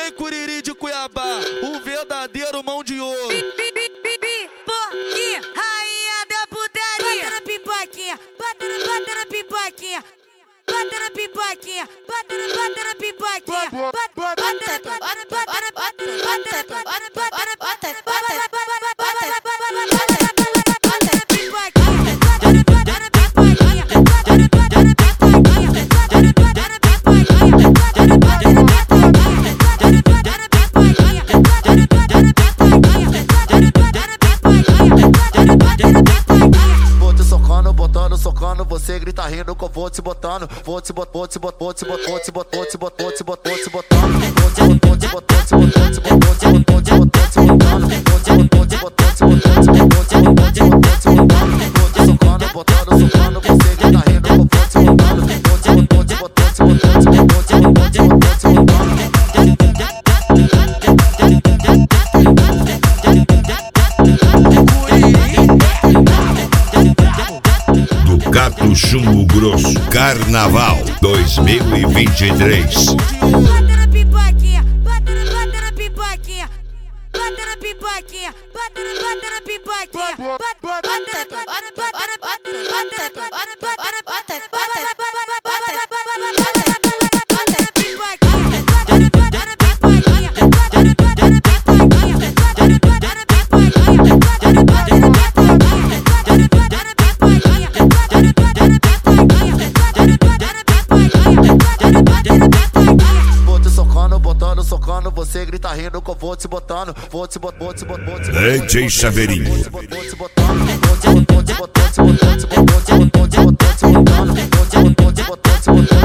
DJ Curiri de Cuiabá, o verdadeiro mão de ouro. Pipoquinha, rainha da putaria. Bota na pipoquinha, bota na pipoquinha. Bota na pipoquinha, bota na pipoquinha. Vou te socando, botando, socando, você grita rindo que eu vou te botando, vou te botando, vou te botando, vou te botando, vou te botando, vou te botando, vou te botando, vou te botando, vou te botando, vou te botando, vou te botando, vou te botando, vou te botando, vou te socando, botando, socando, você grita rindo que eu vou te botando, vou te botando, vou te botando, vou te botando. Ducato Chumbo Grosso Carnaval 2023. Bota na pipoquinha, bota na pipoquinha. Bota na pipoquinha, bota na pipoquinha. Vou te socando, botando, socando, você grita rindo que eu vou te botando, vou te botando, vou te botando, vou te botando. DJ Chaveirinho. Vou te botando, vou te botando, vou te botando, vou te botando, vou te botando, vou te botando, vou te botando, vou te botando, vou te botando.